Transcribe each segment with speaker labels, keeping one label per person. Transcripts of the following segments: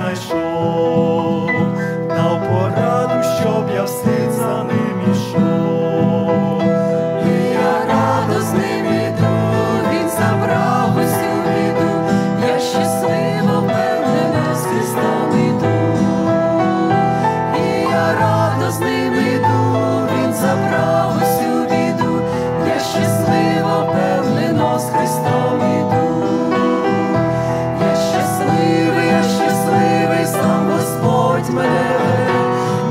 Speaker 1: знайшов, дав пораду, щоб я вслід за ним ішов.
Speaker 2: І я радо з ним іду, він забрав усю біду, я щасливо, впевнено з Христом іду. І я радо з ним іду, він забрав усю біду, я щасливо, впевнено з Христом іду. Я щасливий, сам Господь мене веде,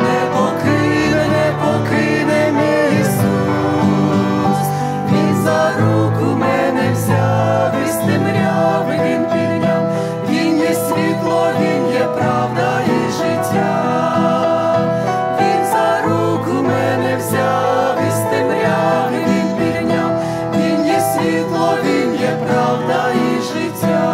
Speaker 2: не покине мій Ісус. Він за руку мене взяв, із темряви Він підняв, Він є світло, Він є правда і життя. Він за руку мене взяв, із темряви Він підняв, Він є світло, Він є правда і життя.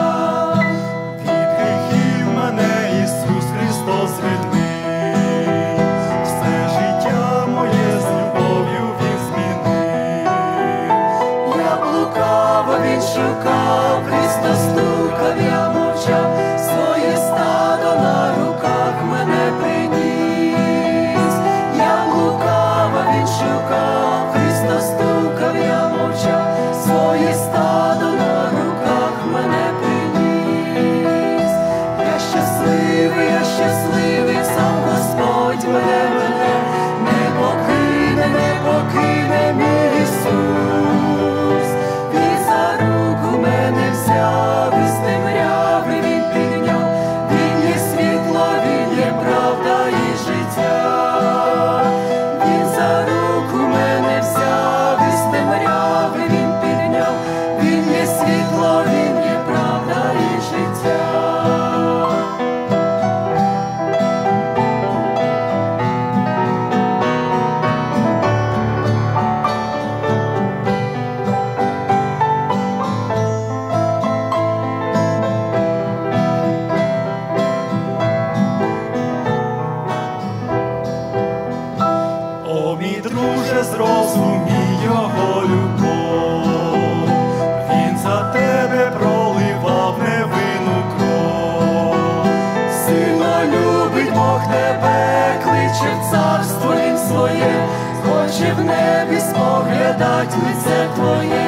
Speaker 1: Ісус Христос звільнив, все життя моє з любов'ю Він змінив.
Speaker 2: Я блукав, а Він шукав, Христа стукав, я мовчав, своє стадо на руках мене приніс. Я блукав, а Він шукав, Христа стукав, я мовчав, своє стадо на руках мене приніс. Я щасливий, сам Господь мене веде, не покине мій Ісус. Він за руку мене взяв, із темряви Він підняв, Він є світло, Він є правда і життя. Він за руку мене взяв, із темряви Він підняв, Він є світло, Він є правда і життя.
Speaker 1: О, мій друже, зрозумій Його любов, Він за тебе проливав невинну кров.
Speaker 2: Сильно любить Бог тебе, кличе в царство Він своє, хоче в небі споглядать лице твоє.